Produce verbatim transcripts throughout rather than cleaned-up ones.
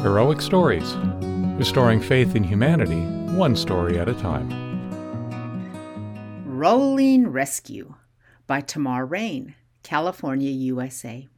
Heroic Stories, restoring faith in humanity, one story at a time. Rolling Rescue by Tamar Rain, California, U S A.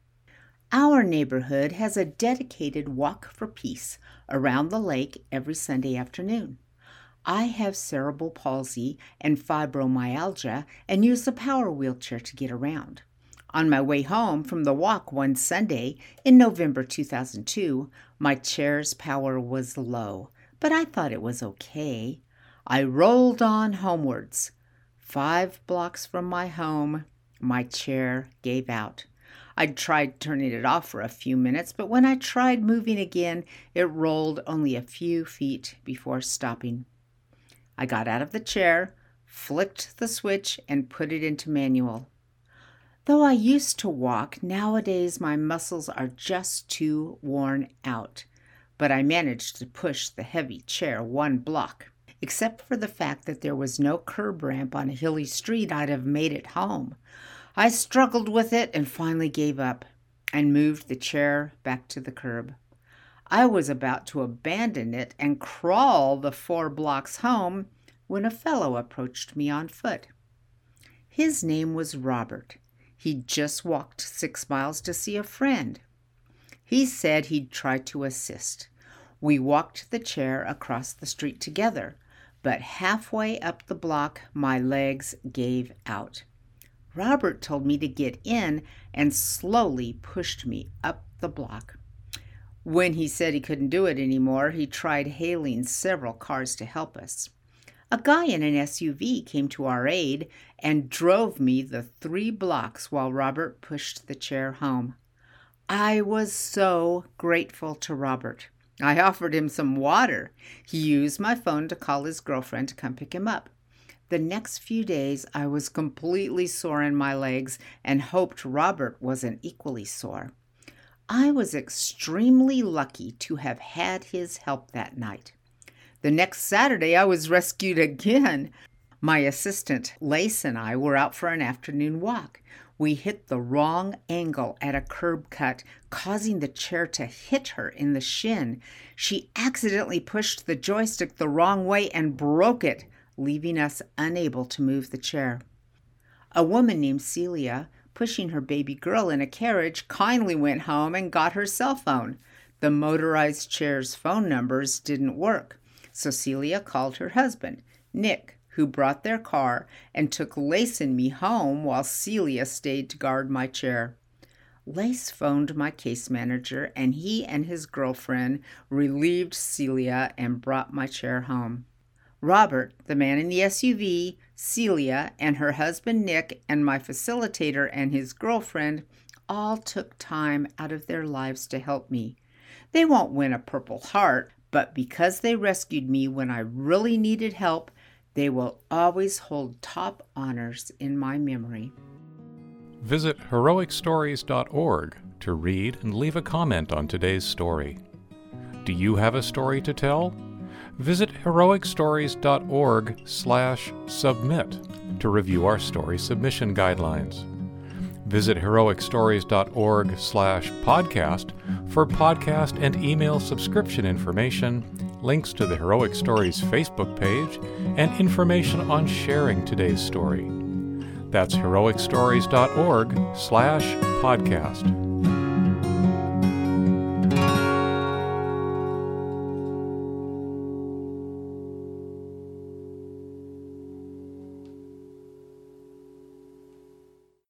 Our neighborhood has a dedicated walk for peace around the lake every Sunday afternoon. I have cerebral palsy and fibromyalgia and use a power wheelchair to get around. On my way home from the walk one Sunday in November two thousand two, my chair's power was low, but I thought it was okay. I rolled on homewards. Five blocks from my home, my chair gave out. I tried turning it off for a few minutes, but when I tried moving again, it rolled only a few feet before stopping. I got out of the chair, flicked the switch, and put it into manual. Though I used to walk, nowadays my muscles are just too worn out. But I managed to push the heavy chair one block. Except for the fact that there was no curb ramp on a hilly street, I'd have made it home. I struggled with it and finally gave up and moved the chair back to the curb. I was about to abandon it and crawl the four blocks home when a fellow approached me on foot. His name was Robert. He'd just walked six miles to see a friend. He said he'd try to assist. We walked the chair across the street together, but halfway up the block, my legs gave out. Robert told me to get in and slowly pushed me up the block. When he said he couldn't do it anymore, he tried hailing several cars to help us. A guy in an S U V came to our aid and drove me the three blocks while Robert pushed the chair home. I was so grateful to Robert. I offered him some water. He used my phone to call his girlfriend to come pick him up. The next few days, I was completely sore in my legs and hoped Robert wasn't equally sore. I was extremely lucky to have had his help that night. The next Saturday, I was rescued again. My assistant, Lace, and I were out for an afternoon walk. We hit the wrong angle at a curb cut, causing the chair to hit her in the shin. She accidentally pushed the joystick the wrong way and broke it, leaving us unable to move the chair. A woman named Celia, pushing her baby girl in a carriage, kindly went home and got her cell phone. The motorized chair's phone numbers didn't work. So Celia called her husband, Nick, who brought their car and took Lace and me home while Celia stayed to guard my chair. Lace phoned my case manager, and he and his girlfriend relieved Celia and brought my chair home. Robert, the man in the S U V, Celia, and her husband Nick, and my facilitator and his girlfriend all took time out of their lives to help me. They won't win a Purple Heart, but because they rescued me when I really needed help, they will always hold top honors in my memory. Visit heroic stories dot org to read and leave a comment on today's story. Do you have a story to tell? Visit heroic stories dot org slash submit to review our story submission guidelines. Visit heroic stories dot org slash podcast for podcast and email subscription information, links to the Heroic Stories Facebook page, and information on sharing today's story. That's heroic stories dot org slash podcast.